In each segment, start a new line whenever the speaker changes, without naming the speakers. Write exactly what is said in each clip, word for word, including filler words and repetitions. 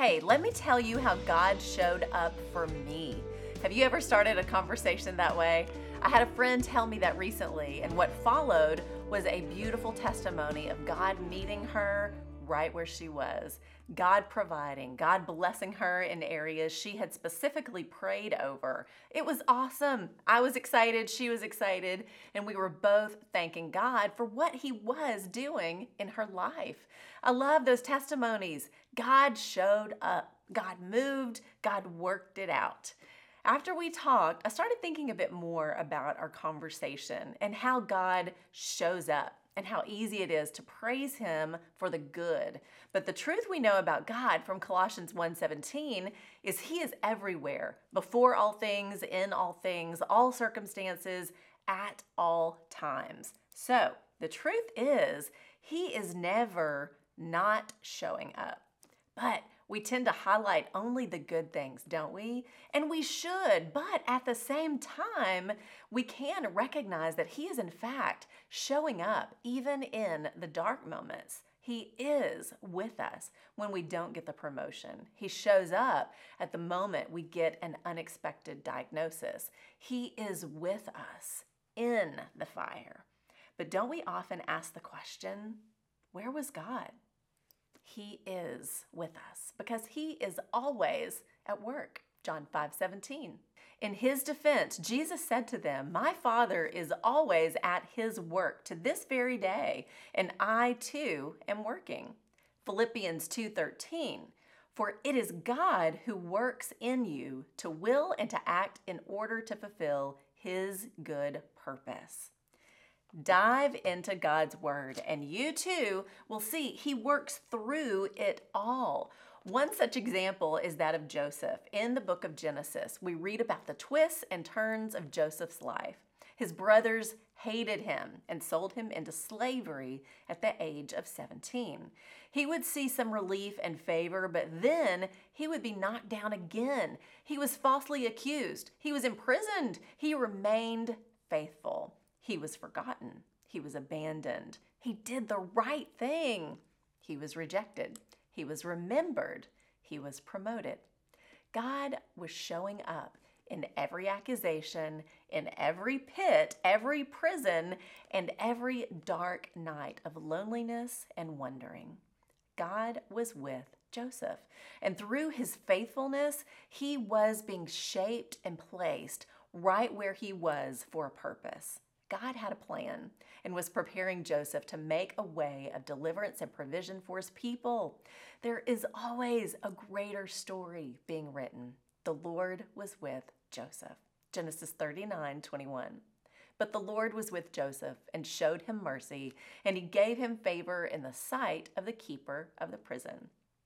Hey, let me tell you how God showed up for me. Have you ever started a conversation that way? I had a friend tell me that recently, and what followed was a beautiful testimony of God meeting her right where she was. God providing, God blessing her in areas she had specifically prayed over. It was awesome. I was excited, she was excited, and we were both thanking God for what He was doing in her life. I love those testimonies. God showed up, God moved, God worked it out. After we talked, I started thinking a bit more about our conversation and how God shows up and how easy it is to praise Him for the good. But the truth we know about God from Colossians one seventeen is He is everywhere, before all things, in all things, all circumstances, at all times. So the truth is, He is never not showing up. But we tend to highlight only the good things, don't we? And we should, but at the same time, we can recognize that He is in fact showing up even in the dark moments. He is with us when we don't get the promotion. He shows up at the moment we get an unexpected diagnosis. He is with us in the fire. But don't we often ask the question, where was God? He is with us because He is always at work. John five seventeen. In His defense, Jesus said to them, "My Father is always at His work to this very day, and I too am working." Philippians two thirteen. For it is God who works in you to will and to act in order to fulfill His good purpose. Dive into God's Word, and you too will see He works through it all. One such example is that of Joseph. In the book of Genesis, we read about the twists and turns of Joseph's life. His brothers hated him and sold him into slavery at the age of seventeen. He would see some relief and favor, but then he would be knocked down again. He was falsely accused. He was imprisoned. He remained faithful. He was forgotten. He was abandoned. He did the right thing. He was rejected. He was remembered. He was promoted. God was showing up in every accusation, in every pit, every prison, and every dark night of loneliness and wondering. God was with Joseph, and through his faithfulness, he was being shaped and placed right where he was for a purpose. God had a plan and was preparing Joseph to make a way of deliverance and provision for his people. There is always a greater story being written. The Lord was with Joseph. Genesis thirty-nine twenty-one. But the Lord was with Joseph and showed him mercy, and He gave him favor in the sight of the keeper of the prison.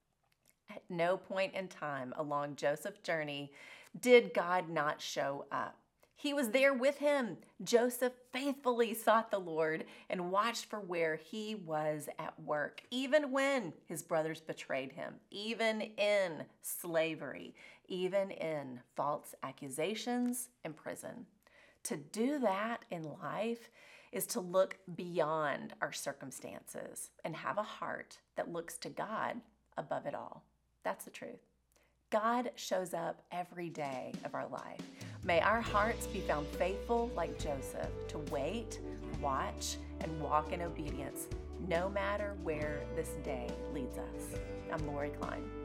At no point in time along Joseph's journey did God not show up. He was there with him. Joseph faithfully sought the Lord and watched for where he was at work, even when his brothers betrayed him, even in slavery, even in false accusations and prison. To do that in life is to look beyond our circumstances and have a heart that looks to God above it all. That's the truth. God shows up every day of our life. May our hearts be found faithful like Joseph to wait, watch, and walk in obedience no matter where this day leads us. I'm Lori Klein.